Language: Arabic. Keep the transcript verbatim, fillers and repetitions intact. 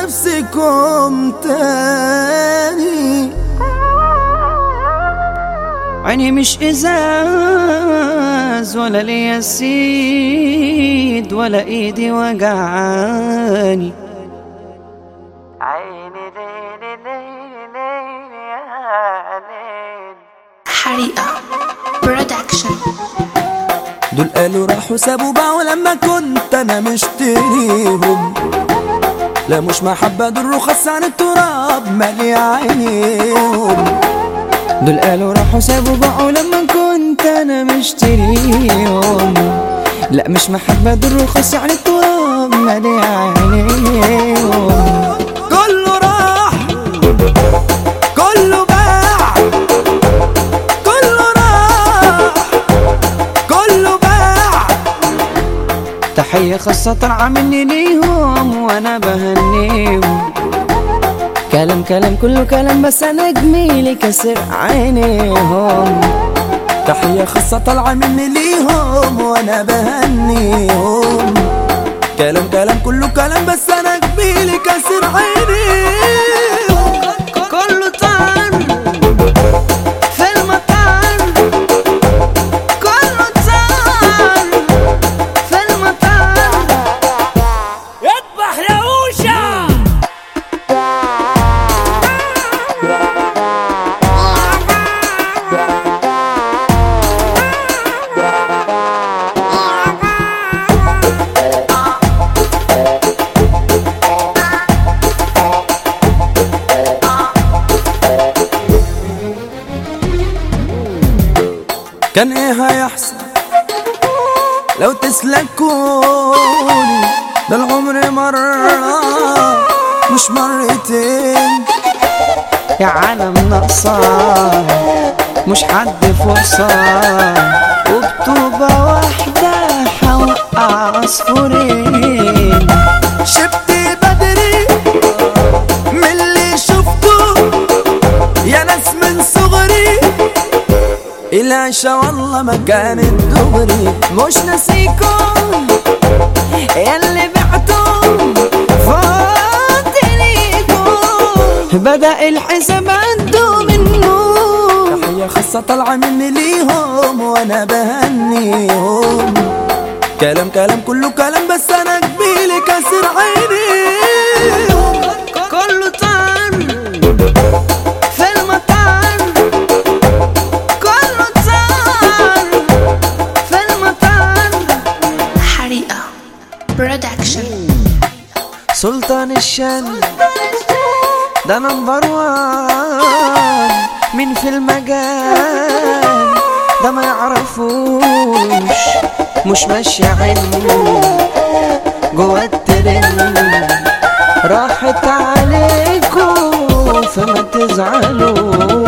نفسكم تاني. عيني مش ازاز ولا ليا سيد ولا ايدي وجعاني. عيني ليلي ليلي ليلي يا ليل. حريقة برودكشن. دول قالوا راحوا سابوا باعوا لما كنت انا مشتريهم. لا مش محبة، دول رخص عن التراب مالي عينيهم. دول قالوا راحوا سابوا باعوا لما كنت انا مشتريهم. لا مش محبة، دول رخص عن التراب مالي عينيهم. كله راح كله باع، كله راح كله باع. تحية خاصة طالعة مني ليهم وانا بهنيهم. كلام كلام كله كلام بس انا جميلي كسر عينيهم. تحية خاصة طالعة مني ليهم وانا بهنيهم. كلام كلام كله كلام بس انا جميلي كسر عينيهم. كله طعن في المطعن، كله طعن في المطعن. اذبح يا اوشا. كان ايه هيحصل لو تسلكوني؟ ده العمر مرة مش مرتين. يا عالم ناقصة مش حد فرصة، وبطوبة واحدة هوقع عصفورين. شبت بدري من اللي شفته يا ناس من صغري. العشا والله ما كانت دغري. مش ناسيكم ياللي بعتم فاضليكم، بدأ الحساب عنده منه. تحية خاصة طالعة مني ليهم وانا بهنيهم. كلام كلام كله كلام بس انا جميلي كسر عينيهم. كله طعن في المطعن، كله طعن في المطعن. حريقة برودكشن. سلطان الشن ده نمبر وان من في المجال ده ما يعرفوش. مش ماشي عينه جوا الترند، راحت عليكم فما تزعلوا.